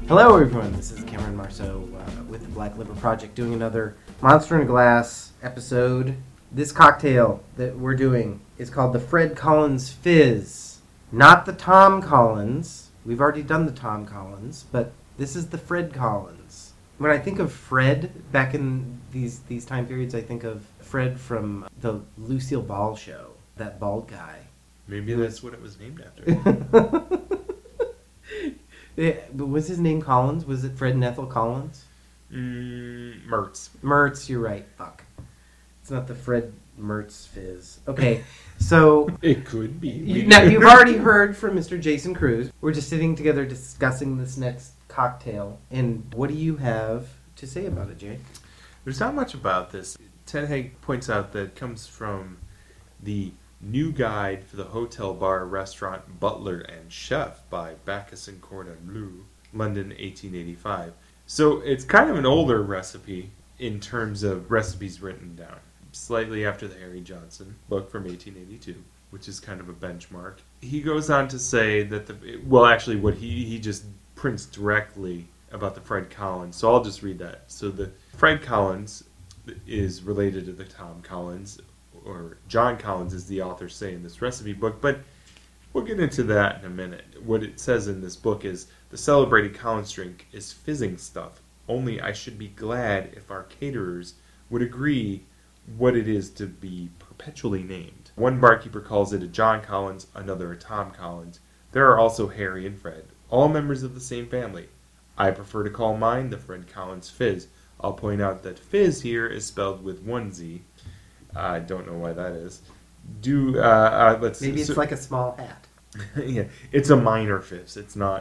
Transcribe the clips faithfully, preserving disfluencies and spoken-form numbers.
Hello everyone, this is Cameron Marceau uh, with the Black Liver Project doing another Monster in a Glass episode. This cocktail that we're doing is called the Fred Collins Fizz. Not the Tom Collins. We've already done the Tom Collins, but this is the Fred Collins. When I think of Fred back in these, these time periods, I think of Fred from the Lucille Ball show, that bald guy. Maybe that's what it was named after. Yeah, but was his name Collins? Was it Fred and Ethel Collins? Mm, Mertz. Mertz, you're right. Fuck. It's not the Fred Mertz Fizz. Okay, so... It could be. You, now, you've already heard from Mister Jason Cruz. We're just sitting together discussing this next cocktail. And what do you have to say about it, Jay? There's not much about this. Ted Haig points out that it comes from the New Guide for the Hotel Bar Restaurant Butler and Chef by Bacchus and Cordon Bleu, London, eighteen eighty-five. So it's kind of an older recipe in terms of recipes written down. Slightly after the Harry Johnson book from eighteen eighty-two, which is kind of a benchmark. He goes on to say that the... Well, actually, what he, he just prints directly about the Fred Collins. So I'll just read that. So the Fred Collins is related to the Tom Collins, or John Collins, as the authors say in this recipe book, but we'll get into that in a minute. What it says in this book is, the celebrated Collins drink is fizzing stuff, only I should be glad if our caterers would agree what it is to be perpetually named. One barkeeper calls it a John Collins, another a Tom Collins. There are also Harry and Fred, all members of the same family. I prefer to call mine the Fred Collins Fizz. I'll point out that Fizz here is spelled with one Z. I don't know why that is. Do uh, uh, let's Maybe it's so, like a small hat. Yeah, it's a minor fizz. It's not.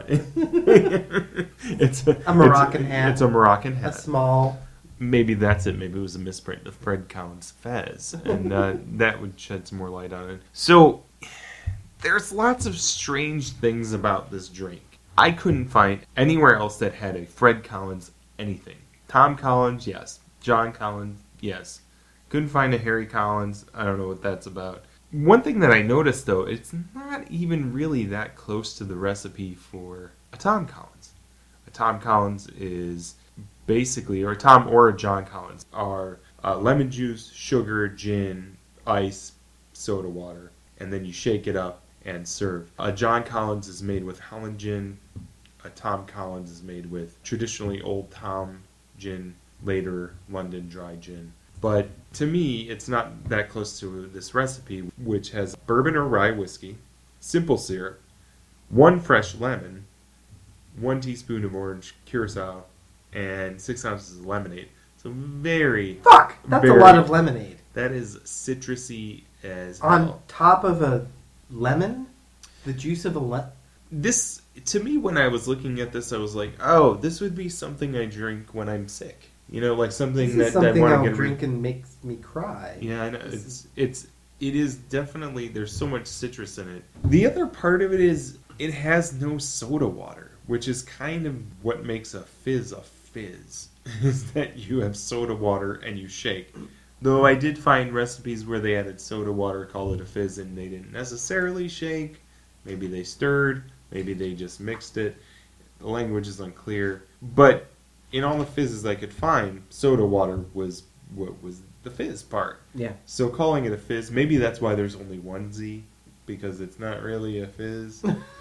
it's a, a Moroccan it's, hat. It's a Moroccan hat. A small. Maybe that's it. Maybe it was a misprint of Fred Collins Fez, and uh, that would shed some more light on it. So there's lots of strange things about this drink. I couldn't find anywhere else that had a Fred Collins anything. Tom Collins, yes. John Collins, yes. Couldn't find a Harry Collins. I don't know what that's about. One thing that I noticed, though, it's not even really that close to the recipe for a Tom Collins. A Tom Collins is basically, or a Tom or a John Collins, are uh, lemon juice, sugar, gin, ice, soda water, and then you shake it up and serve. A John Collins is made with Holland gin. A Tom Collins is made with traditionally Old Tom gin, later London dry gin. But to me, it's not that close to this recipe, which has bourbon or rye whiskey, simple syrup, one fresh lemon, one teaspoon of orange curacao, and six ounces of lemonade. So very... Fuck! That's very, a lot of lemonade. That is citrusy as On hell. top of a lemon? The juice of a lemon? This, to me, when I was looking at this, I was like, oh, this would be something I drink when I'm sick. You know, like something this that is something I want I'll to get drink rid- and makes me cry. Yeah, I know. This It's is... it's it is definitely, there's so much citrus in it. The other part of it is it has no soda water, which is kind of what makes a fizz a fizz. Is that you have soda water and you shake. Though I did find recipes where they added soda water, call it a fizz, and they didn't necessarily shake. Maybe they stirred. Maybe they just mixed it. The language is unclear. But in all the fizzes I could find, soda water was what was the fizz part. Yeah. So calling it a fizz, maybe that's why there's only one Z, because it's not really a fizz.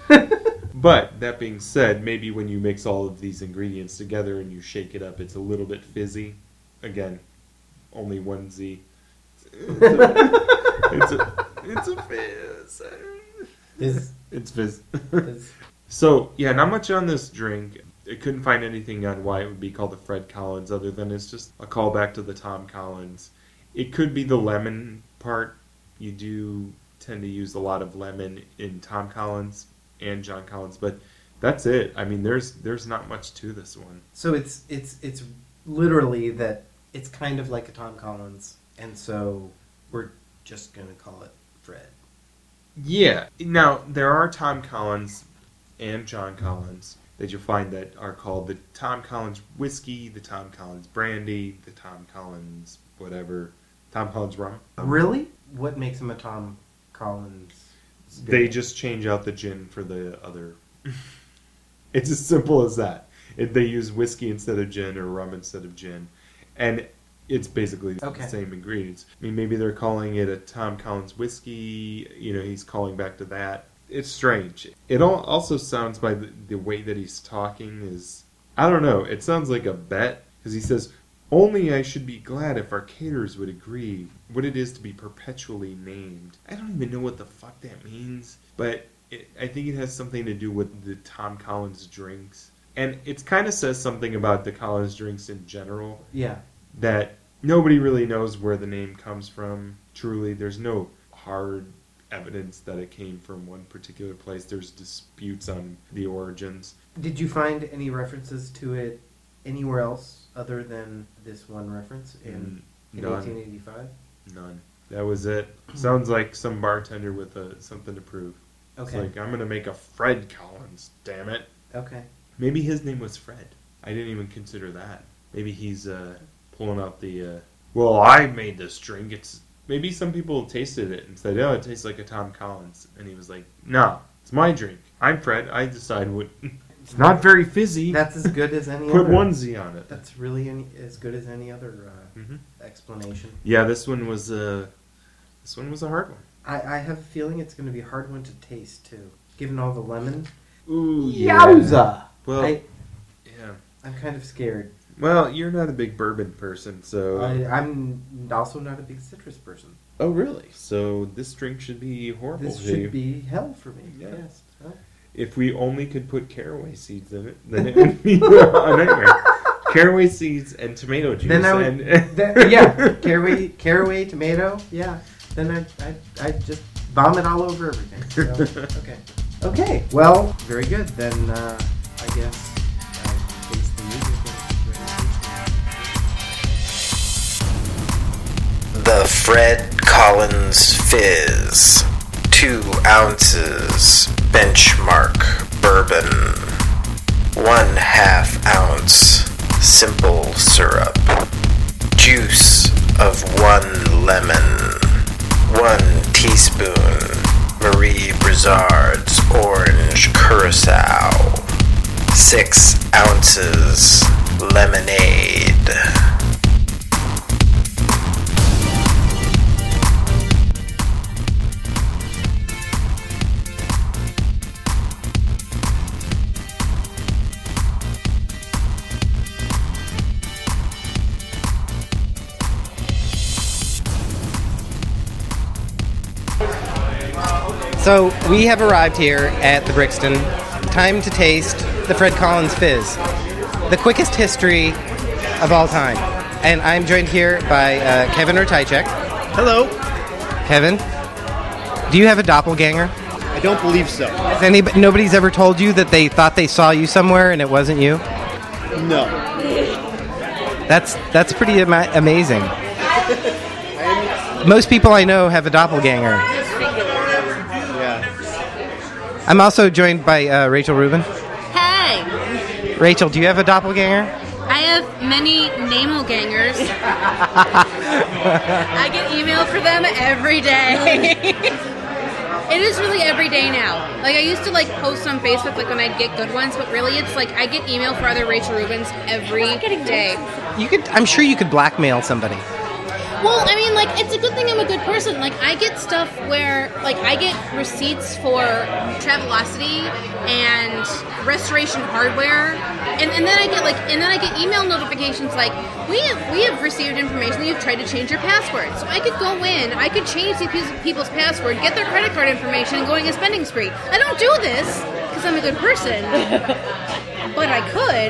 But, that being said, maybe when you mix all of these ingredients together and you shake it up, it's a little bit fizzy. Again, only one Z. It's a, it's a, it's a fizz. Fizz. It's fizz. Fizz. So, yeah, not much on this drink. I couldn't find anything on why it would be called the Fred Collins other than it's just a callback to the Tom Collins. It could be the lemon part. You do tend to use a lot of lemon in Tom Collins and John Collins, but that's it. I mean, there's there's not much to this one. So it's it's it's literally that it's kind of like a Tom Collins, and so we're just going to call it Fred. Yeah. Now, there are Tom Collins and John Collins that you'll find that are called the Tom Collins Whiskey, the Tom Collins Brandy, the Tom Collins whatever, Tom Collins Rum. Really? What makes him a Tom Collins? They just change out the gin for the other. It's as simple as that. it, they use whiskey instead of gin or rum instead of gin. And it's basically Okay. the same ingredients. I mean, maybe they're calling it a Tom Collins whiskey. You know, he's calling back to that. It's strange. It all also sounds by the, the way that he's talking is, I don't know, it sounds like a bet. Because he says, only I should be glad if our caterers would agree what it is to be perpetually named. I don't even know what the fuck that means. But it, I think it has something to do with the Tom Collins drinks. And it kind of says something about the Collins drinks in general. Yeah. That nobody really knows where the name comes from. Truly, there's no hard evidence that it came from one particular place. There's disputes on the origins. Did you find any references to it anywhere else other than this one reference in, in None. eighteen eighty-five? None. That was it. Sounds like some bartender with a, something to prove. It's Okay. like, I'm going to make a Fred Collins, damn it. Okay. Maybe his name was Fred. I didn't even consider that. Maybe he's uh, pulling out the, uh, well, I made this drink. It's Maybe some people tasted it and said, oh, it tastes like a Tom Collins. And he was like, no, it's my drink. I'm Fred. I decide what... It's not very fizzy. That's as good as any Put other. one Z on it. That's really any, as good as any other uh, Mm-hmm. explanation. Yeah, this one was uh, this one was a hard one. I, I have a feeling it's going to be a hard one to taste, too. Given all the lemon. Ooh, Yowza! Well, I, yeah. I'm kind of scared. Well, you're not a big bourbon person, so... I, I'm also not a big citrus person. Oh, really? So this drink should be horrible This to should you. be hell for me. Yeah. Yes. Huh? If we only could put caraway seeds in it, then it would be a nightmare. Caraway seeds and tomato juice. Then I would, and then, yeah, caraway, caraway, tomato, yeah. Then I, I, I just vomit all over everything. So, okay, okay. Well, very good. Then uh, I guess I taste the music. The Fred Collins Fizz. Two ounces benchmark bourbon. One half ounce simple syrup. Juice of one lemon. One teaspoon Marie Brizard's orange curacao. Six ounces lemonade. So we have arrived here at the Brixton. Time to taste the Fred Collins Fizz, the quickest history of all time. And I'm joined here by uh, Kevin Ratajczyk. Hello. Kevin, do you have a doppelganger? I don't believe so. Has anybody, nobody's ever told you that they thought they saw you somewhere and it wasn't you? No. That's that's pretty ama- amazing. Most people I know have a doppelganger. Yeah. I'm also joined by uh, Rachel Rubin. Hey! Rachel, do you have a doppelganger? I have many Namelgangers. I get email for them every day. It is really every day now. Like, I used to, like, post on Facebook, like, when I'd get good ones, but really it's, like, I get email for other Rachel Rubins every day. You could. I'm sure you could blackmail somebody. Well, I mean, like, it's a good thing I'm a good person. Like, I get stuff where, like, I get receipts for Travelocity and Restoration Hardware, and, and then I get, like, and then I get email notifications like, we have, we have received information that you've tried to change your password. So I could go in, I could change these people's password, get their credit card information, and go on a spending spree. I don't do this because I'm a good person, but I could.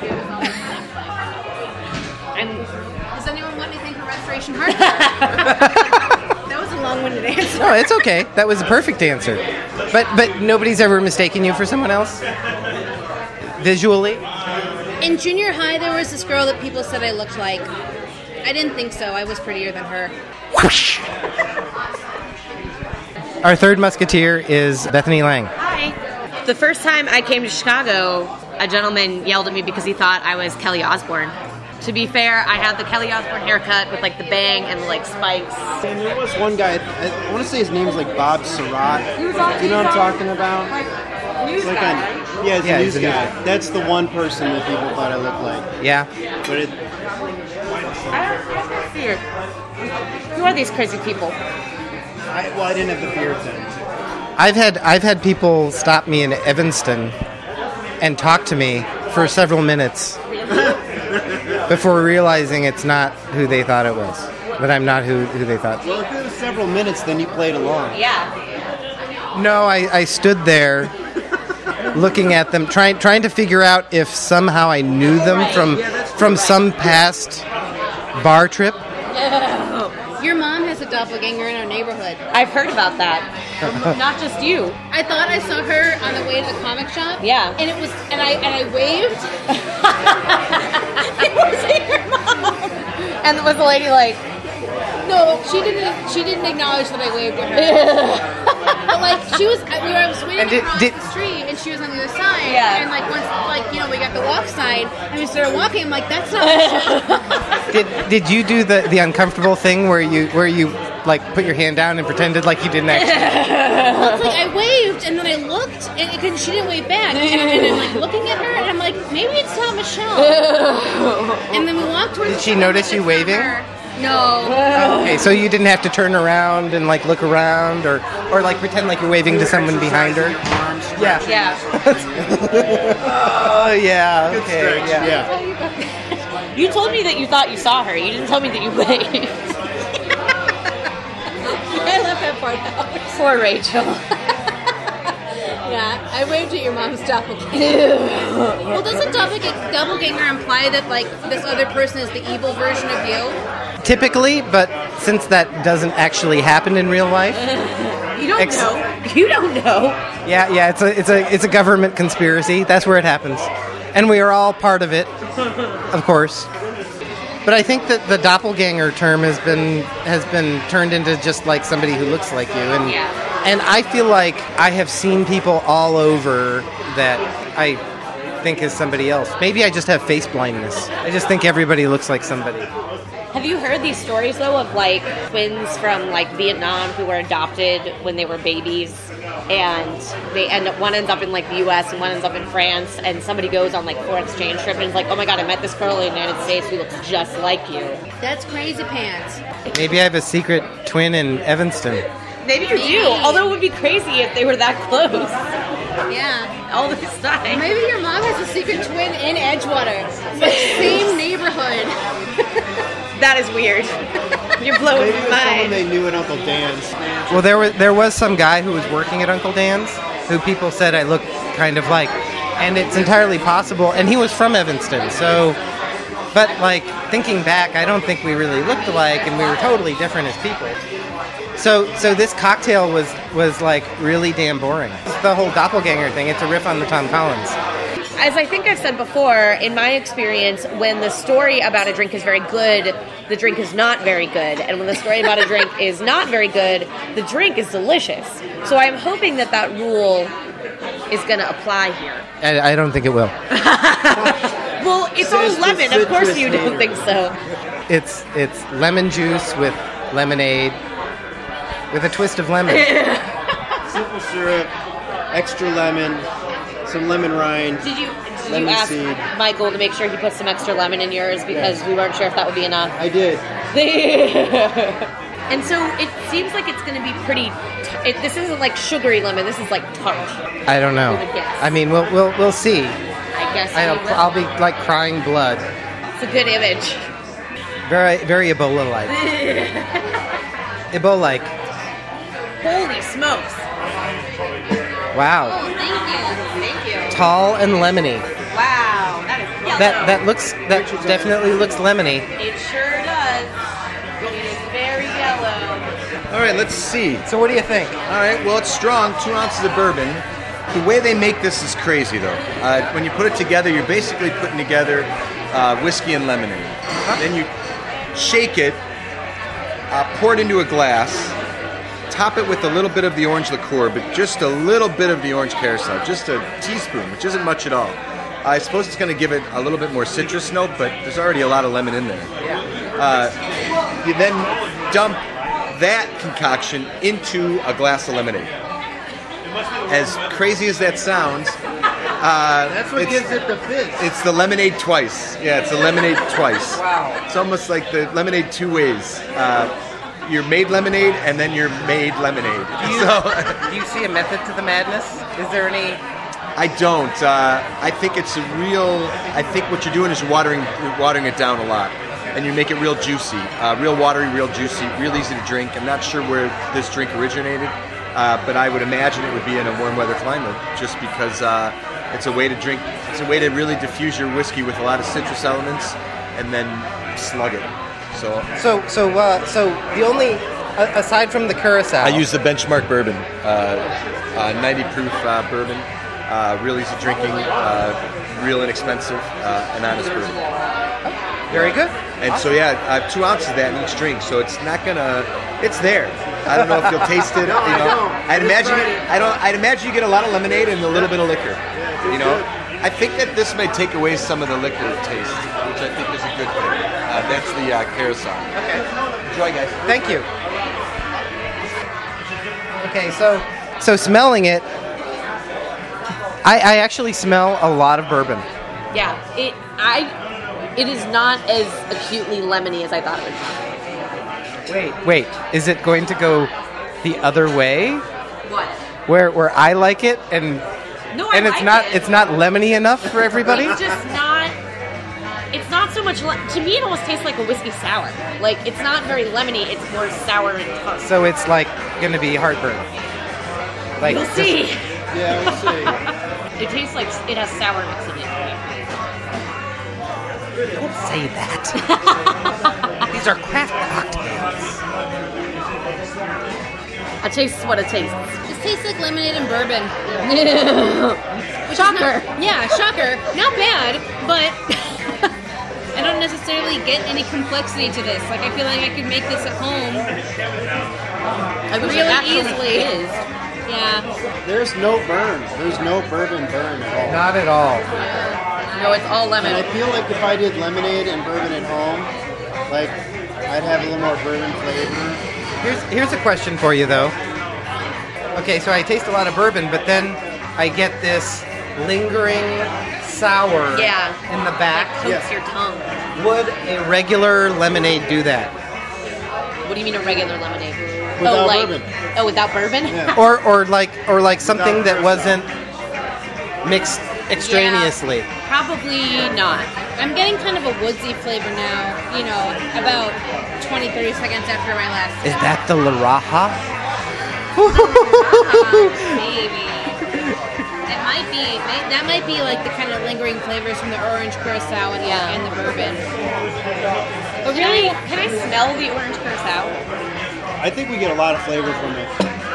And does anyone want anything for Restoration Hardware? That was a long-winded answer. No, it's okay. That was a perfect answer. But but nobody's ever mistaken you for someone else? Visually? In junior high, there was this girl that people said I looked like. I didn't think so. I was prettier than her. Whoosh! Our third musketeer is Bethany Lang. Hi. The first time I came to Chicago, a gentleman yelled at me because he thought I was Kelly Osbourne. To be fair, I had the Kelly Osbourne haircut with, like, the bang and the, like, spikes. And there was one guy, I, I want to say his name's like Bob Surratt. Do you know what I'm talking about? It's like on Yeah, he's Yeah, a he's news a news guy. guy. That's the one person that people thought I looked like. Yeah. But it, I don't see it. Who are these crazy people? I, well, I didn't have the beard then. I've had I've had people stop me in Evanston and talk to me for several minutes before realizing it's not who they thought it was. That I'm not who, who they thought. Well, if it was several minutes, then you played along. Yeah. No, I, I stood there looking at them, trying trying to figure out if somehow I knew them from from some past bar trip. Your mom has a doppelganger in our neighborhood. I've heard about that. Not just you. I thought I saw her on the way to the comic shop. Yeah. And it was, and I and I waved. It was your mom. And was the lady like, No, she didn't. She didn't acknowledge that I waved at her. But like she was, we were, I was waiting And did- across did- the street, and she was on the other side. Yeah. And like once, like you know, we got the walk sign, and we started walking. I'm like, that's not Michelle. Did did you do the, the uncomfortable thing where you where you like put your hand down and pretended like you didn't actually? Well, it's like I waved, and then I looked, and it, she didn't wave back, and, and I'm like looking at her, and I'm like, maybe it's not Michelle. And then we walked towards. Did the she corner, notice and you it's not waving? her. No. Okay, so you didn't have to turn around and like look around or or like pretend like you're waving to someone behind her. Yeah. yeah. Oh yeah. Okay. Yeah. Yeah. You told me that you thought you saw her. You didn't tell me that you waved. I left that part out. Poor Rachel. Yeah, I waved at your mom's doppelganger. Well, doesn't doppelganger, doppelganger imply that like this other person is the evil version of you? Typically, but since that doesn't actually happen in real life, You don't Ex- know. You don't know. yeah, yeah, it's a it's a it's a government conspiracy. That's where it happens, and we are all part of it, of course. But I think that the doppelganger term has been has been turned into just like somebody who looks like you, and Yeah. and I feel like I have seen people all over that I think is somebody else. Maybe I just have face blindness. I just think everybody looks like somebody. Have you heard these stories though of like twins from like Vietnam who were adopted when they were babies, and they end up one ends up in like the U S and one ends up in France, and somebody goes on like for exchange trip and is like, oh my god, I met this girl in the United States who looks just like you. That's crazy pants. Maybe I have a secret twin in Evanston. Maybe you do. Although it would be crazy if they were that close Yeah. all this time. Maybe your mom has a secret twin in Edgewater. It's like same neighborhood. That is weird. You're blowing Maybe it was my someone mind. they knew at Uncle Dan's. Well, there was there was some guy who was working at Uncle Dan's who people said I looked kind of like, and it's entirely possible. And he was from Evanston, so. But like thinking back, I don't think we really looked alike, and we were totally different as people. So so this cocktail was was like really damn boring. The whole doppelganger thing. It's a riff on the Tom Collins. As I think I've said before, in my experience, when the story about a drink is very good, the drink is not very good. And when the story about a drink is not very good, the drink is delicious. So I'm hoping that that rule is going to apply here. I, I don't think it will. Well, it's all Says the enough. Of course citrus you don't hater. think so. It's it's lemon juice with lemonade with a twist of lemon. Simple syrup, extra lemon, some lemon rind. Did you did you Lemon ask seed. Michael to make sure he put some extra lemon in yours because Yes. we weren't sure if that would be enough? I did. And so it seems like it's going to be pretty. T- it, this isn't like sugary lemon. This is like tart. I don't know. I would guess. I mean, we'll we'll we'll see. I guess I'll, we will. I'll be like crying blood. It's a good image. Very very Ebola-like. Ebola-like. Holy smokes! Wow. Oh, thank you, thank you. Tall and lemony. Wow, that is yellow. That that looks that definitely looks lemony. It sure does. It is very yellow. All right, let's see. So what do you think? All right, well, it's strong, two ounces of bourbon. The way they make this is crazy, though. Uh, when you put it together, you're basically putting together uh, whiskey and lemonade. Then you shake it, uh, pour it into a glass, top it with a little bit of the orange liqueur, but just a little bit of the orange carousel, just a teaspoon, which isn't much at all. I suppose it's going to give it a little bit more citrus note, but there's already a lot of lemon in there. Uh, you then dump that concoction into a glass of lemonade. As crazy as that sounds, Uh, That's what it's, gives it the fizz. It's the lemonade twice. Yeah, it's the lemonade twice. Wow. It's almost like the lemonade two ways. Uh, you're made lemonade, and then you're made lemonade. Do you, So do you see a method to the madness? Is there any? I don't. Uh, I think it's a real. I think what you're doing is you're watering, you're watering it down a lot, and you make it real juicy, uh, real watery, real juicy, real easy to drink. I'm not sure where this drink originated, uh, but I would imagine it would be in a warm weather climate, just because uh, it's a way to drink. It's a way to really diffuse your whiskey with a lot of citrus elements, and then slug it. So So so uh, so the only a- aside from the curacao, I use the Benchmark bourbon, uh, uh, ninety proof uh, bourbon. Uh, real easy drinking, uh, real inexpensive, uh, and honest bourbon. very good. And so yeah, uh, two ounces of that in each drink. So it's not gonna, it's there. I don't know if you'll taste it. No, you know, I don't. I'd It's imagine. Friday. I don't. I'd imagine you get a lot of lemonade and a little bit of liquor. it's You know, good. I think that this may take away some of the liquor taste, which I think is a good thing. Uh, that's the uh, carousel. Okay. Enjoy, guys. Thank you. Okay, so so smelling it, I, I actually smell a lot of bourbon. Yeah, it I it is not as acutely lemony as I thought it would Wait, wait, is it going to go the other way, be. What? where where I like it and No, I and it's like not it. it's not lemony enough for everybody? It's just not. It's not so much. Le- to me, it almost tastes like a whiskey sour. Like it's not very lemony. It's more sour and tart. So it's like going to be heartburn. Like We'll just- see. Yeah, we'll see. It tastes like it has sourness in it. Don't say that. These are craft cocktails. A taste is what it tastes. This tastes like lemonade and bourbon. Which is Shocker. not- yeah, shocker. Not bad, but I don't necessarily get any complexity to this. Like, I feel like I could make this at home I wish really it actually easily. is. Yeah. There's no burn. There's no bourbon burn at all. Not at all. No, it's all And I lemon. feel like if I did lemonade and bourbon at home, like I'd have a little more bourbon flavor. Here's here's a question for you though. Okay, so I taste a lot of bourbon, but then I get this lingering sour Yeah. in the That back. coats Yeah. your tongue. Would a regular lemonade do that? What do you mean a regular lemonade? Without oh, like, bourbon. Oh, without bourbon? Yeah. Or or like or like something Without that wasn't mixed extraneously. Yeah, probably not. I'm getting kind of a woodsy flavor now, you know, about twenty, thirty seconds after my last Is sip. that the La Raja? Maybe. It might be. may- That might be like the kind of lingering flavors from the orange curacao and, Yeah. the, and the bourbon. But really, can I smell the orange curacao? I think we get a lot of flavor from it.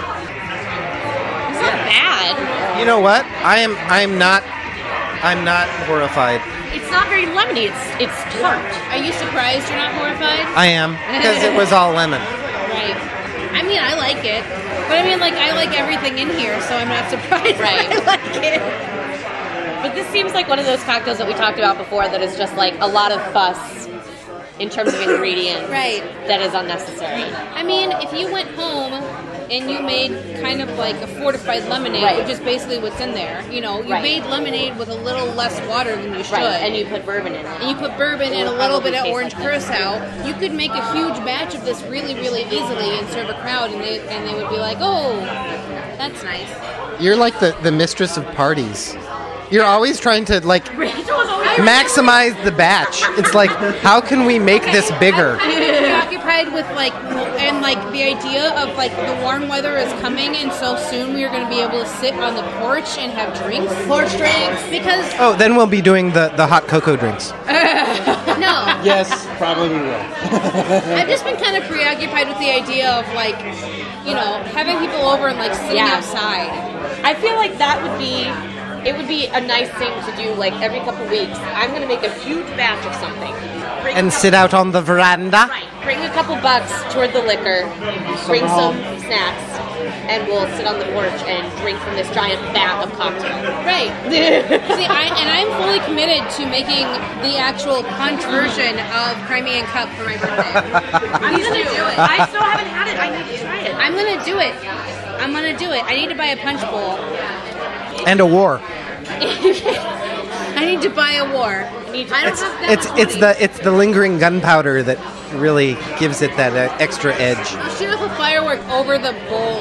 It's not bad. You know what? I am I am not I'm not horrified. It's not very lemony. It's it's tart. Are you surprised you're not horrified? I am because it was all lemon. Right. I mean, I like it. But I mean, like, I like everything in here, so I'm not surprised Right. that I like it. But this seems like one of those cocktails that we talked about before that is just like a lot of fuss in terms of ingredients. Right. That is unnecessary. I mean, if you went home and you made kind of like a fortified lemonade, Right. which is basically what's in there, you know, you Right. made lemonade with a little less water than you should. Right. And you put bourbon in it. and you put bourbon It and a would little probably bit of taste orange like this. curacao, you could make a huge batch of this really, really easily and serve a crowd, and they and they would be like, "Oh, that's nice." You're like the, the mistress of parties. You're always trying to like Rachel's always maximize the batch. It's like, how can we make this bigger? I'm preoccupied with like and like the idea of like the warm weather is coming, and so soon we are going to be able to sit on the porch and have drinks. Porch drinks, because Oh, then we'll be doing the, the hot cocoa drinks. no, Yes, probably we will. I've just been kind of preoccupied with the idea of like, you know, having people over and like sitting Yeah. outside. I feel like that would be, it would be a nice thing to do like every couple weeks. I'm going to make a huge batch of something. Bring And a sit out on the veranda. Right. Bring a couple bucks toward the liquor, bring some snacks, and we'll sit on the porch and drink from this giant vat of cocktail. Right. See, I, and I'm fully committed to making the actual punch version of Crimean Cup for my birthday. I'm Please gonna do. do it. I still haven't had it. I need to try it. I'm gonna do it. I'm gonna do it. I need to buy a punch bowl. And a war. I need to buy a war. I, need to, I don't It's have that it's much it's money. the it's the lingering gunpowder that really gives it that uh, extra edge. I'll shoot off a firework over the bowl.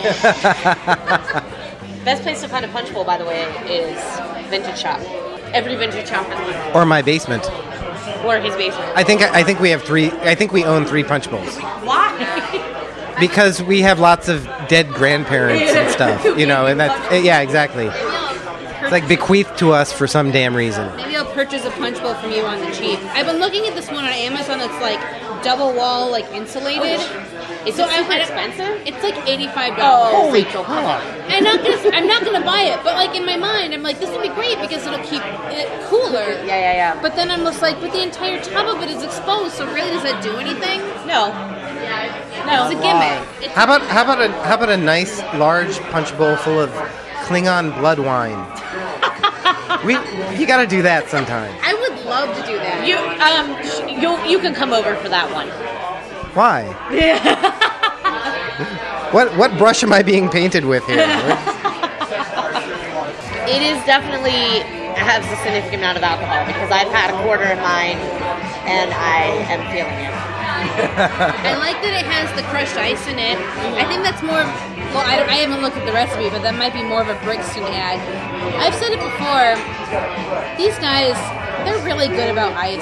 Best place to find a punch bowl, by the way, is Vintage Shop. Every vintage shop in the Or my basement. or his basement. I think I think we have three. I think we own three punch bowls Why? because we have lots of dead grandparents and stuff. You know, and that's yeah, exactly. It's like bequeathed to us for some damn reason. Maybe I'll purchase a punch bowl from you on the cheap. I've been looking at this one on Amazon that's like double wall, like insulated. Is So it I- super I- expensive? It's like eighty-five dollars. Oh, Rachel, come on. I'm not gonna. I'm not gonna buy it, but like in my mind, I'm like, this would be great because it'll keep it cooler. Yeah, yeah, yeah. But then I'm just like, but the entire top of it is exposed, so really, does that do anything? No. No. It's a gimmick. It's How about how about a how about a nice large punch bowl full of Klingon blood wine? We you got to do that sometime. I would love to do that. You um sh- you you can come over for that one. Why? What what brush am I being painted with here? It is definitely has a significant amount of alcohol because I've had a quarter of mine and I am feeling it. I like that it has the crushed ice in it. I think that's more. Well, I, I haven't looked at the recipe, but that might be more of a Brixton ad. I've said it before. These guys, they're really good about ice.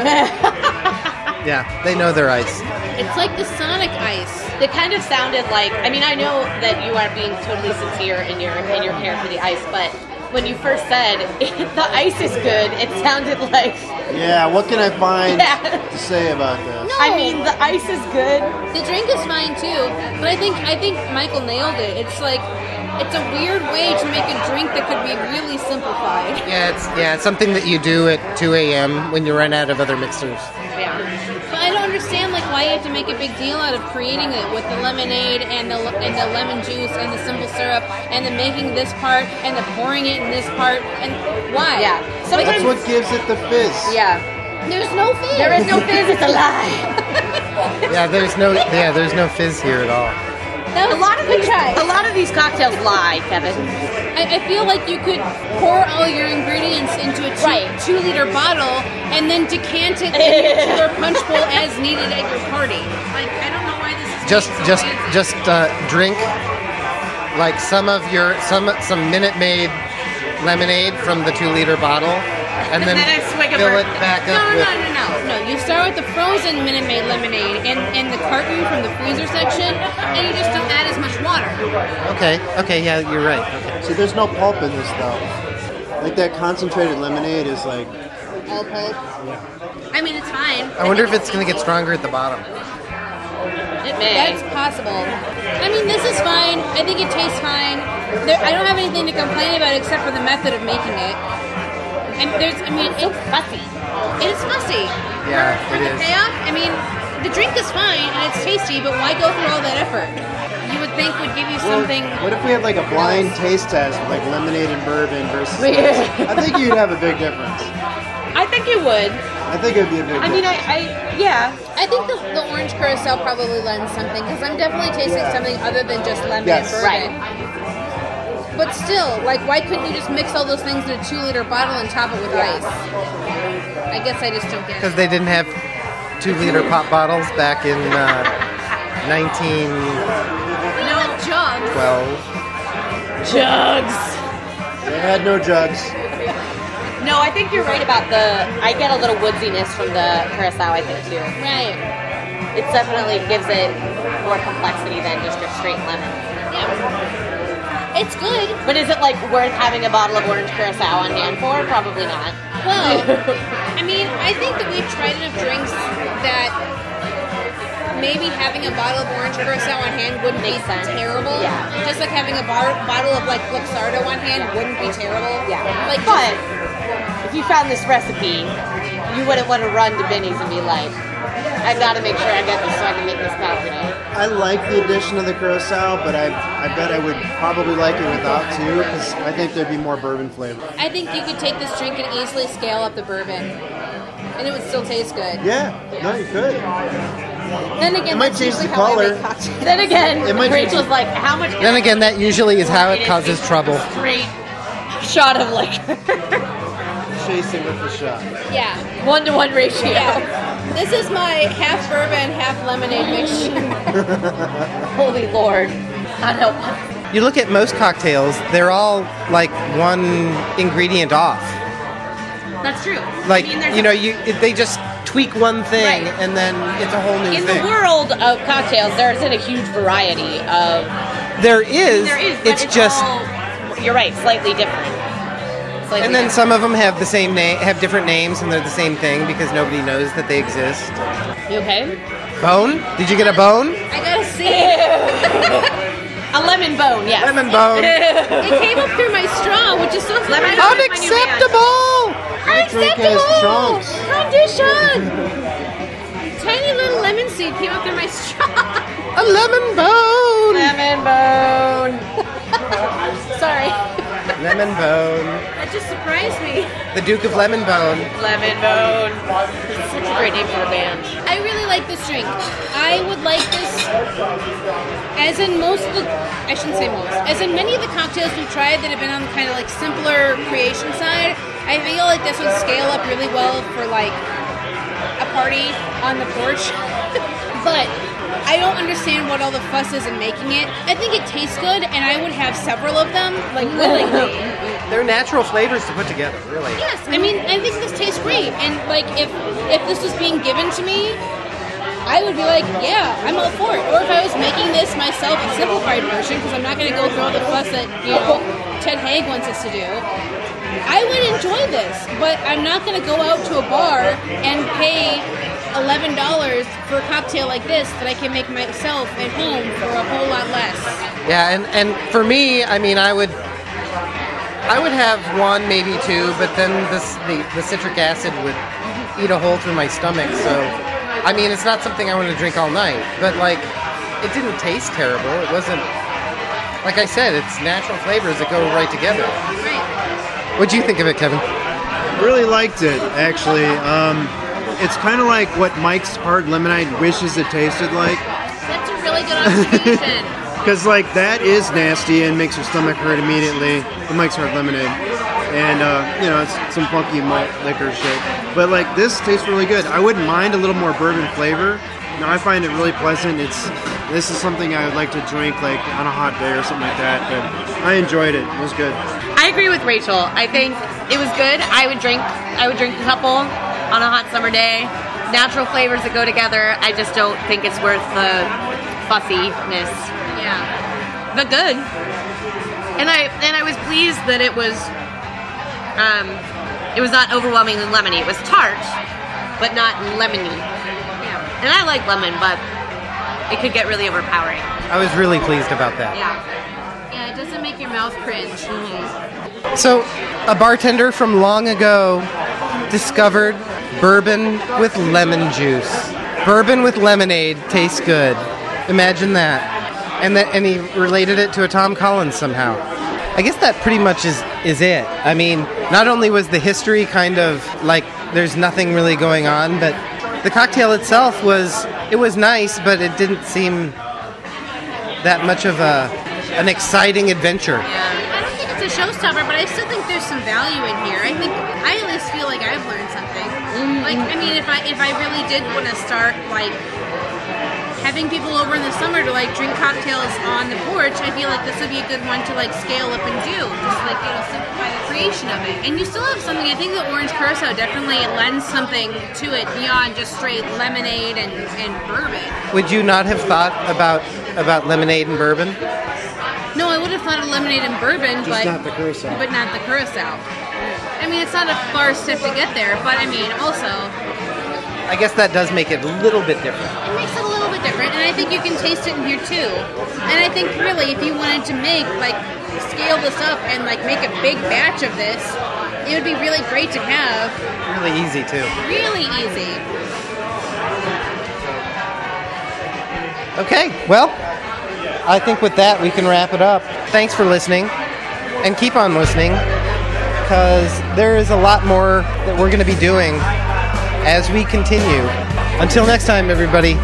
Yeah, they know their ice. It's like the Sonic ice. It kind of sounded like, I mean, I know that you are being totally sincere in your in your care for the ice, but when you first said the ice is good, it sounded like, Yeah, what can I find Yeah. to say about this? No. I mean, the ice is good. The drink is fine too, but I think I think Michael nailed it. It's like it's a weird way to make a drink that could be really simplified. Yeah, it's yeah, it's something that you do at two a.m. when you run out of other mixers. Yeah. But I don't understand like why you have to make a big deal out of creating it with the lemonade and the and the lemon juice and the simple syrup and the making this part and the pouring it in this part and why? Yeah. That's Sometimes, what gives it the fizz. yeah. There's no fizz. There is no fizz, it's a lie. Yeah, there's no yeah, there's no fizz here at all. That was A lot of good these, try. a lot of these cocktails lie, Kevin. I, I feel like you could pour all your ingredients into a two, Right. two liter bottle and then decant it in your chiller punch bowl as needed at your party. Like I don't know why this is Just made so just fancy. just uh, drink like some of your some some Minute Maid lemonade from the two liter bottle, and then, then a swig of fill her- it back No, up no, with. no, no, no, no. You start with the frozen Minute Maid lemonade in, in the carton from the freezer section, and you just don't add as much water. Okay, okay, yeah, you're right. Okay. See, there's no pulp in this though. Like that concentrated lemonade is like, All pulp. I mean, it's fine. I wonder if it's gonna get stronger at the bottom. It may. That's possible. I mean, this is fine. I think it tastes fine. There, I don't have anything to complain about except for the method of making it. And there's, I mean, it's fussy. It is fussy. Yeah, For it the is. payoff, I mean, the drink is fine and it's tasty, but why go through all that effort? You would think would give you well, something. what if we had like a blind taste test with like lemonade and bourbon versus? I think you'd have a big difference. I think you would. I think it'd be a big I mean, I, difference. I yeah. I think the, the orange curacao probably lends something because I'm definitely tasting Yeah. something other than just lemon Yes. and bourbon. But still, like, why couldn't you just mix all those things in a two liter bottle and top it with ice? I guess I just don't get Because it. they didn't have two liter pop bottles back in uh, nineteen No jugs. twelve. Jugs. They had no jugs. No, I think you're right about the. I get a little woodsiness from the curacao. I think too. Right. It definitely gives it more complexity than just your straight lemon. Yeah. It's good. But is it like worth having a bottle of orange curacao on hand for? Probably not. Well, I mean, I think that we've tried enough drinks that maybe having a bottle of orange curacao on hand wouldn't be Makes sense. terrible. Yeah. Just like having a bar- bottle of like Luxardo on hand wouldn't be terrible. Yeah. Like, But if you found this recipe, you wouldn't want to run to Binny's and be like, I've got to make sure I get this so I can make this cocktail. I like the addition of the curacao, but I I bet I would probably like it without too, because I think there'd be more bourbon flavor. I think you could take this drink and easily scale up the bourbon, and it would still taste good. Yeah, no, you could. Then again, It might that's change usually the how I color. make cocktails. Then again, It might be- Rachel's like, how much? Then again, that usually is how it is causes a trouble. Straight shot of liquor. Chasing with the shot. Yeah. One to one ratio. Yeah. This is my half bourbon, half lemonade mixture. Holy Lord. I know. You look at most cocktails, they're all like one ingredient off. That's true. Like, I mean, there's you a- know, you they just tweak one thing Right. and then it's a whole new In thing. the world of cocktails, there isn't a huge variety of. There is. There is, but it's, it's, just. all, you're right, slightly different. Slightly And then different. some of them have the same name, have different names, and they're the same thing because nobody knows that they exist. You okay? Bone? Did you get a bone? I gotta see. A lemon bone, yes. Lemon bone. It came up through my straw, which is so Lemon surprising. bone. Unacceptable! drink has Unacceptable! chunks. Condition! Tiny little lemon seed came up through my straw. A lemon bone! Lemon bone. Sorry. Lemon bone. That just surprised me. The Duke of Lemon Bone. Lemon bone. It's such a great name for a band. I really like this drink. I would like this, as in most of the, I shouldn't say most, as in many of the cocktails we've tried that have been on the kind of like simpler creation side, I feel like this would scale up really well for like a party on the porch. But I don't understand what all the fuss is in making it. I think it tastes good, and I would have several of them, like willingly. They're natural flavors to put together, really. Yes, I mean, I think this tastes great, and like if if this was being given to me, I would be like, yeah, I'm all for it. Or if I was making this myself, a simplified version, because I'm not going to go through all the fuss that you know Ted Haig wants us to do. I would enjoy this, but I'm not going to go out to a bar and pay eleven dollars for a cocktail like this that I can make myself at home for a whole lot less. Yeah, and, and for me, I mean, I would I would have one, maybe two, but then this, the, the citric acid would eat a hole through my stomach, so, I mean, it's not something I want to drink all night, but, like, it didn't taste terrible. It wasn't, like I said, it's natural flavors that go right together. Right. What'd you think of it, Kevin? Really liked it, actually. Um, it's kind of like what Mike's Hard Lemonade wishes it tasted like. That's a really good observation. Because, like, that is nasty and makes your stomach hurt immediately. The Mike's Hard Lemonade. And, uh, you know, it's some funky malt liquor shit. But, like, this tastes really good. I wouldn't mind a little more bourbon flavor. You know, I find it really pleasant. It's This is something I would like to drink, like, on a hot day or something like that. But I enjoyed it. It was good. I agree with Rachel. I think it was good. I would drink. I would drink a couple on a hot summer day. Natural flavors that go together. I just don't think it's worth the fussiness. Yeah. But good. And I and I was pleased that it was. Um, it was not overwhelmingly lemony. It was tart, but not lemony. Yeah. And I like lemon, but it could get really overpowering. I was really pleased about that. Yeah. Yeah, it doesn't make your mouth cringe. So, a bartender from long ago discovered bourbon with lemon juice. Bourbon with lemonade tastes good. Imagine that. And that, and he related it to a Tom Collins somehow. I guess that pretty much is, is it. I mean, not only was the history kind of like there's nothing really going on, but the cocktail itself was, it was nice, but it didn't seem that much of a an exciting adventure. I don't think it's a showstopper, but I still think there's some value in here. I think I at least feel like I've learned something. Like, I mean, if I if I really did want to start like having people over in the summer to like drink cocktails on the porch, I feel like this would be a good one to like scale up and do, just like you know simplify the creation of it. And you still have something. I think the orange curacao definitely lends something to it beyond just straight lemonade and, and bourbon. Would you not have thought about about lemonade and bourbon? No, I would have thought of lemonade and bourbon, Just but not the curacao. but not the curacao. I mean, it's not a far step to get there, but I mean, also I guess that does make it a little bit different. it makes it a little bit different, and I think you can taste it in here too. And I think really, if you wanted to make like scale this up and like make a big batch of this, it would be really great to have. Really easy too. Really easy. Okay, well, I think with that we can wrap it up. Thanks for listening, and keep on listening, because there is a lot more that we're going to be doing as we continue. Until next time, everybody.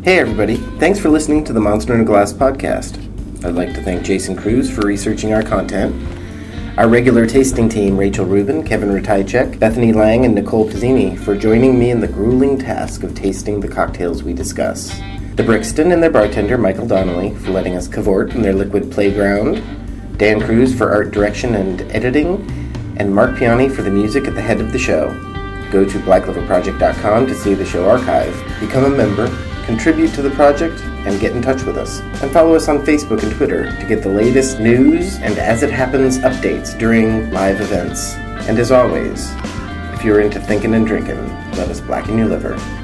Hey everybody, thanks for listening to the Monster in a Glass podcast. I'd like to thank Jason Cruz for researching our content, our regular tasting team, Rachel Rubin, Kevin Ratajczyk, Bethany Lang, and Nicole Pizzini, for joining me in the grueling task of tasting the cocktails we discuss. The Brixton and their bartender, Michael Donnelly, for letting us cavort in their liquid playground, Dan Cruz for art direction and editing, and Mark Piani for the music at the head of the show. Go to black liver project dot com to see the show archive, become a member, contribute to the project, and get in touch with us. And follow us on Facebook and Twitter to get the latest news and as it happens updates during live events. And as always, if you're into thinking and drinking, let us blacken your liver.